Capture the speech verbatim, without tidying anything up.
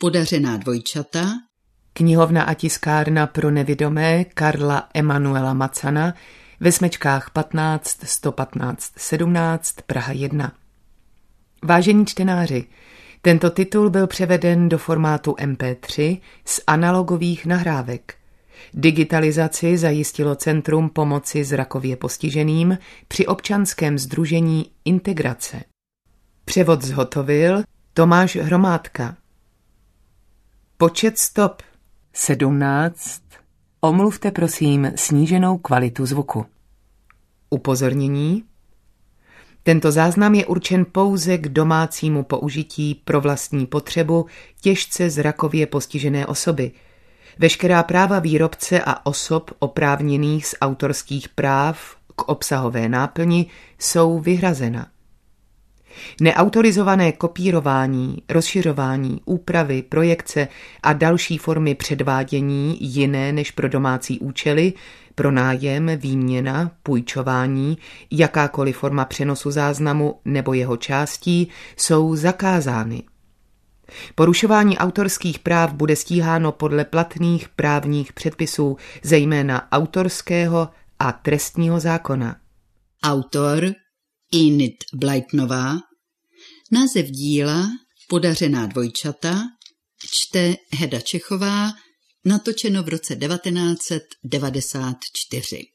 Podařená dvojčata, knihovna a tiskárna pro nevidomé Karla Emanuela Macana ve Smečkách patnáct sto patnáct sedmnáct Praha jedna. Vážení čtenáři, tento titul byl převeden do formátu em pé tři z analogových nahrávek. Digitalizaci zajistilo Centrum pomoci zrakově postiženým při občanském sdružení Integrace. Převod zhotovil Tomáš Hromádka. Počet stop sedmnáct. Omluvte prosím sníženou kvalitu zvuku. Upozornění. Tento záznam je určen pouze k domácímu použití pro vlastní potřebu těžce zrakově postižené osoby. Veškerá práva výrobce a osob oprávněných z autorských práv k obsahové náplni jsou vyhrazena. Neautorizované kopírování, rozšiřování, úpravy, projekce a další formy předvádění jiné než pro domácí účely, pronájem, výměna, půjčování, jakákoliv forma přenosu záznamu nebo jeho částí jsou zakázány. Porušování autorských práv bude stíháno podle platných právních předpisů, zejména autorského a trestního zákona. Autor Enid Blytonová, název díla Podařená dvojčata, čte Heda Čechová, natočeno v roce devatenáct set devadesát čtyři.